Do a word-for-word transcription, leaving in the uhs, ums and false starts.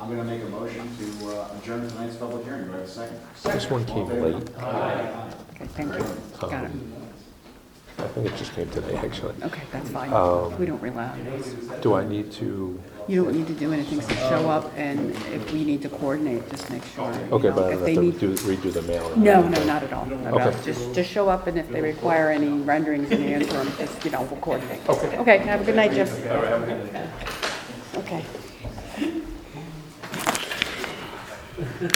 I'm gonna make a motion to uh, adjourn tonight's public hearing. Do I have a second? This one came late. Okay, thank you. Got it. I think it just came today, actually. Okay, that's fine. Um, We don't rely on those. Do I need to, You don't need to do anything, so show up, and if we need to coordinate, just make sure. you okay, know, but I if don't they have need- to do- redo the mailing? No, no, not at all. Not at all. Okay. Just, just show up, and if they require any renderings in the interim, just, you know, we'll coordinate. Okay. Okay, have a good night, Jim. Okay.